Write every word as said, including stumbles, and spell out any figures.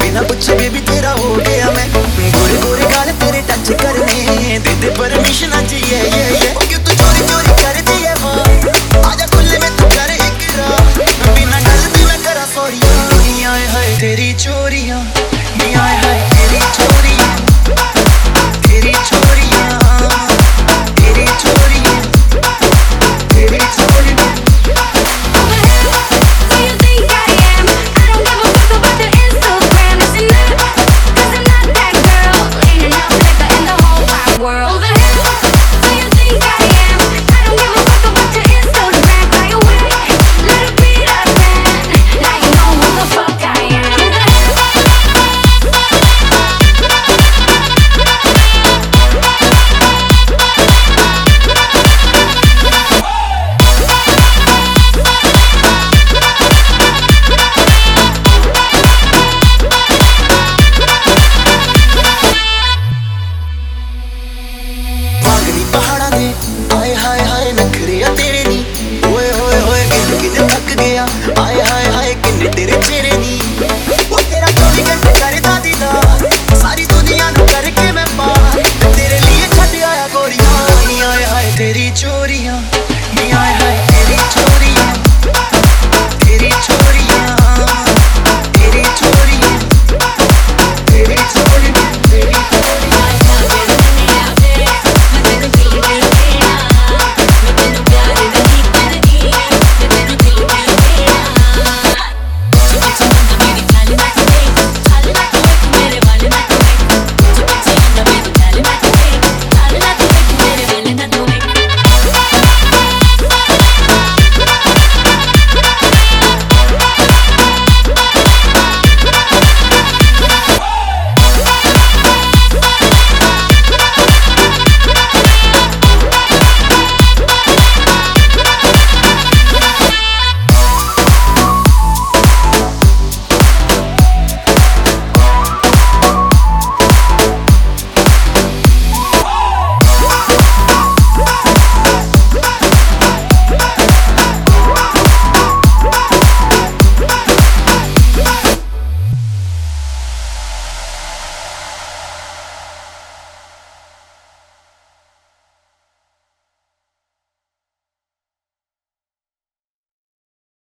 बिना पूछे बेबी तेरा हो गया मैं। गोरे गोरे गाल तेरे टच करने दे दे परमिशन आज ये ये ये। क्यों तू चोरी चोरी करती है वो, आजा खुले में तू कर इकरार, बिना गलती मैं करा सॉरी। नी आए हाय तेरी चोरियां, नी आए